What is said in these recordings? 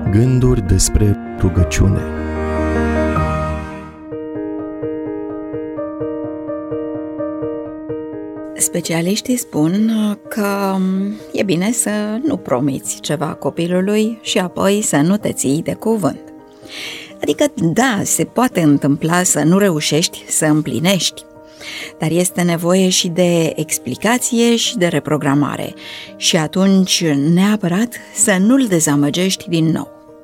Gânduri despre rugăciune. Specialiștii spun că e bine să nu promiți ceva copilului și apoi să nu te ții de cuvânt. Adică, da, se poate întâmpla să nu reușești să împlinești, dar este nevoie și de explicație și de reprogramare și atunci neapărat să nu-l dezamăgești din nou.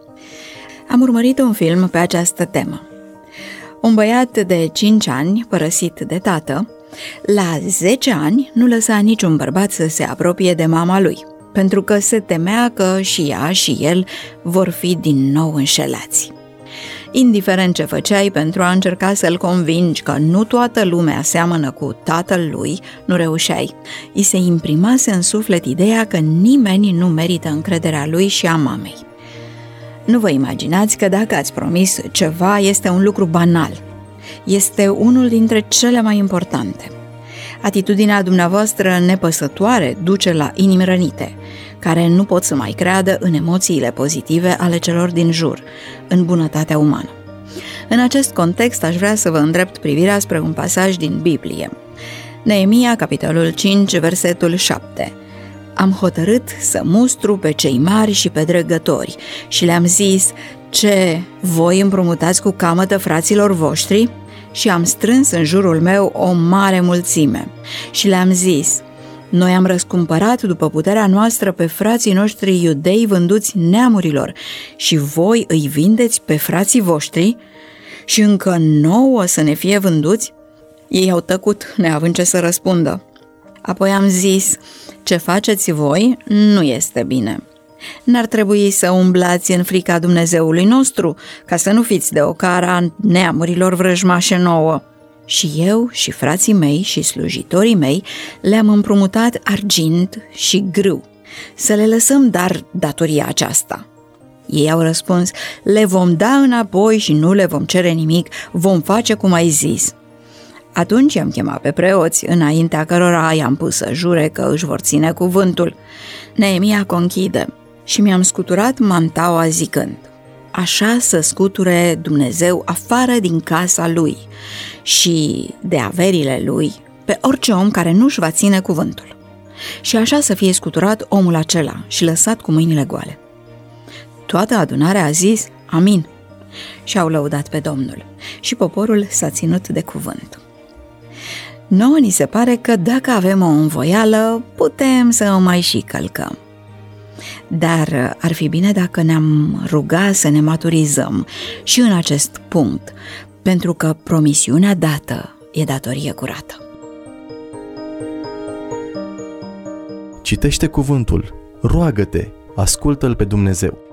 Am urmărit un film pe această temă. Un băiat de 5 ani, părăsit de tată, la 10 ani nu lăsa niciun bărbat să se apropie de mama lui, pentru că se temea că și ea și el vor fi din nou înșelați. Indiferent ce făceai pentru a încerca să-l convingi că nu toată lumea seamănă cu tatăl lui, nu reușeai. I se imprimase în suflet ideea că nimeni nu merită încrederea lui și a mamei. Nu vă imaginați că dacă ați promis ceva este un lucru banal. Este unul dintre cele mai importante. Atitudinea dumneavoastră nepăsătoare duce la inimi rănite, care nu pot să mai creadă în emoțiile pozitive ale celor din jur, în bunătatea umană. În acest context aș vrea să vă îndrept privirea spre un pasaj din Biblie. Neemia, capitolul 5, versetul 7. Am hotărât să mustru pe cei mari și pe dregători și le-am zis: ce, voi împrumutați cu camătă fraților voștri? Și am strâns în jurul meu o mare mulțime și le-am zis: noi am răscumpărat după puterea noastră pe frații noștri iudei vânduți neamurilor și voi îi vindeți pe frații voștri și încă nouă să ne fie vânduți? Ei au tăcut, neavând ce să răspundă. Apoi am zis: ce faceți voi nu este bine. N-ar trebui să umblați în frica Dumnezeului nostru, ca să nu fiți de ocara neamurilor vrăjmașe nouă. Și eu și frații mei și slujitorii mei le-am împrumutat argint și grâu, să le lăsăm dar datoria aceasta. Ei au răspuns: le vom da înapoi și nu le vom cere nimic, vom face cum ai zis. Atunci i-am chemat pe preoți, înaintea cărora i-am pus să jure că își vor ține cuvântul. Neemia conchide: și mi-am scuturat mantaua zicând: așa să scuture Dumnezeu afară din casa lui și de averile lui pe orice om care nu-și va ține cuvântul. Și așa să fie scuturat omul acela și lăsat cu mâinile goale. Toată adunarea a zis: amin, și au lăudat pe Domnul și poporul s-a ținut de cuvânt. Nouă ni se pare că dacă avem o învoială, putem să o mai și călcăm. Dar ar fi bine dacă ne-am ruga să ne maturizăm și în acest punct, pentru că promisiunea dată e datorie curată. Citește cuvântul, roagă-te, ascultă-L pe Dumnezeu.